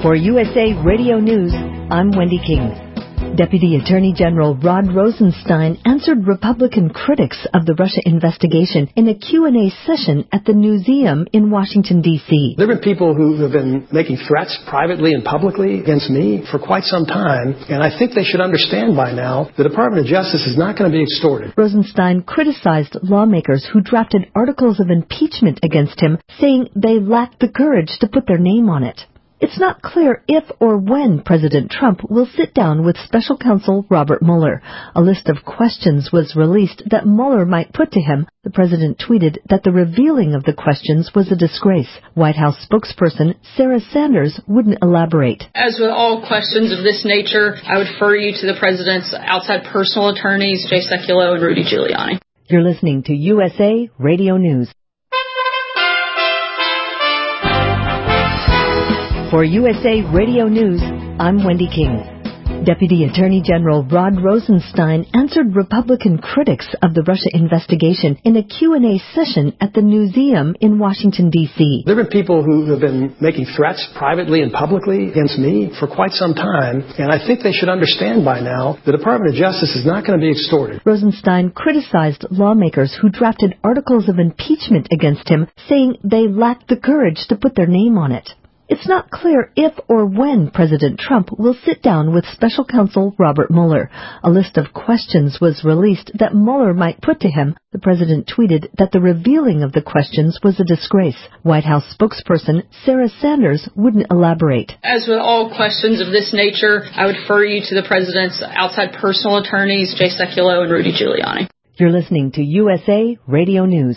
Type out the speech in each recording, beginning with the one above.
For USA Radio News, I'm Wendy King. Deputy Attorney General Rod Rosenstein answered Republican critics of the Russia investigation in a Q&A session at the Newseum in Washington, D.C. There have been people who have been making threats privately and publicly against me for quite some time, and I think they should understand by now the Department of Justice is not going to be extorted. Rosenstein criticized lawmakers who drafted articles of impeachment against him, saying they lacked the courage to put their name on it. It's not clear if or when President Trump will sit down with Special Counsel Robert Mueller. A list of questions was released that Mueller might put to him. The president tweeted that the revealing of the questions was a disgrace. White House spokesperson Sarah Sanders wouldn't elaborate. As with all questions of this nature, I would refer you to the president's outside personal attorneys, Jay Sekulow and Rudy Giuliani. You're listening to USA Radio News. For USA Radio News, I'm Wendy King. Deputy Attorney General Rod Rosenstein answered Republican critics of the Russia investigation in a Q&A session at the Newseum in Washington, D.C. There have been people who have been making threats privately and publicly against me for quite some time, and I think they should understand by now the Department of Justice is not going to be extorted. Rosenstein criticized lawmakers who drafted articles of impeachment against him, saying they lacked the courage to put their name on it. It's not clear if or when President Trump will sit down with Special Counsel Robert Mueller. A list of questions was released that Mueller might put to him. The president tweeted that the revealing of the questions was a disgrace. White House spokesperson Sarah Sanders wouldn't elaborate. As with all questions of this nature, I would refer you to the president's outside personal attorneys, Jay Sekulow and Rudy Giuliani. You're listening to USA Radio News.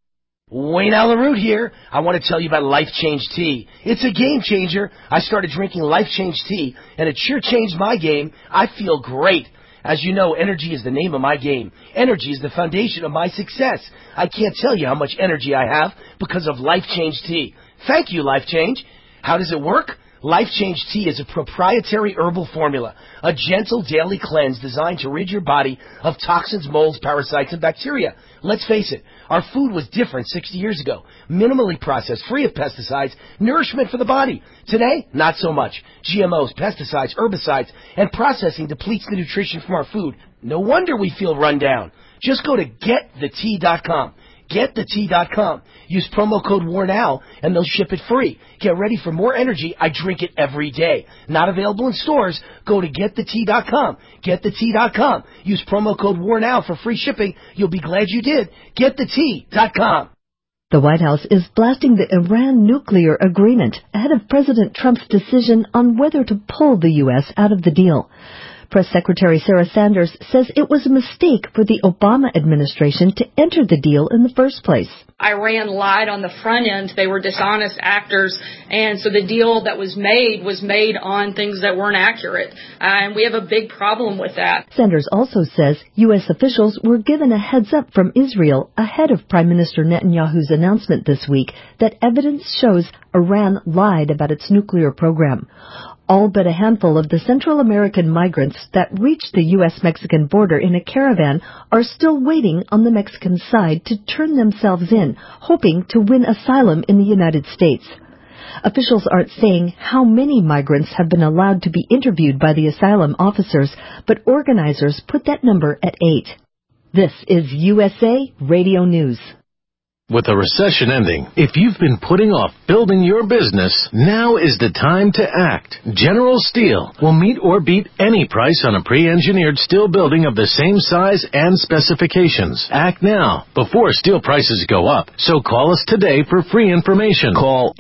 Wayne Alaroot here. I want to tell you about Life Change Tea. It's a game changer. I started drinking Life Change Tea, and it sure changed my game. I feel great. As you know, energy is the name of my game. Energy is the foundation of my success. I can't tell you how much energy I have because of Life Change Tea. Thank you, Life Change. How does it work? Life Change Tea is a proprietary herbal formula, a gentle daily cleanse designed to rid your body of toxins, molds, parasites, and bacteria. Let's face it, our food was different 60 years ago. Minimally processed, free of pesticides, nourishment for the body. Today, not so much. GMOs, pesticides, herbicides, and processing depletes the nutrition from our food. No wonder we feel run down. Just go to getthetea.com. GetTheTea.com. Use promo code WARNOW and they'll ship it free. Get ready for more energy. I drink it every day. Not available in stores. Go to GetTheTea.com. GetTheTea.com. Use promo code WARNOW for free shipping. You'll be glad you did. GetTheTea.com. The White House is blasting the Iran nuclear agreement ahead of President Trump's decision on whether to pull the U.S. out of the deal. Press Secretary Sarah Sanders says it was a mistake for the Obama administration to enter the deal in the first place. Iran lied on the front end. They were dishonest actors, and so the deal that was made on things that weren't accurate. And we have a big problem with that. Sanders also says U.S. officials were given a heads up from Israel ahead of Prime Minister Netanyahu's announcement this week that evidence shows Iran lied about its nuclear program. All but a handful of the Central American migrants that reached the U.S.-Mexican border in a caravan are still waiting on the Mexican side to turn themselves in, hoping to win asylum in the United States. Officials aren't saying how many migrants have been allowed to be interviewed by the asylum officers, but organizers put that number at 8. This is USA Radio News. With the recession ending, if you've been putting off building your business, now is the time to act. General Steel will meet or beat any price on a pre-engineered steel building of the same size and specifications. Act now, before steel prices go up. So call us today for free information. Call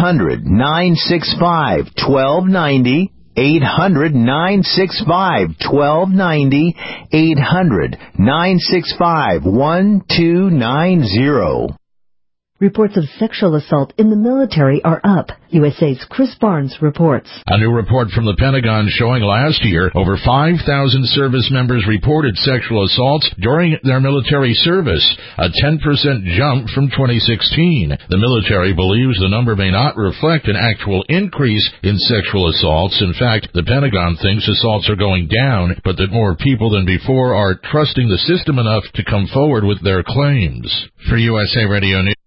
800-965-1290. 800-965-1290. 800-965-1290. Reports of sexual assault in the military are up. USA's Chris Barnes reports. A new report from the Pentagon showing last year over 5,000 service members reported sexual assaults during their military service, a 10% jump from 2016. The military believes the number may not reflect an actual increase in sexual assaults. In fact, the Pentagon thinks assaults are going down, but that more people than before are trusting the system enough to come forward with their claims. For USA Radio News.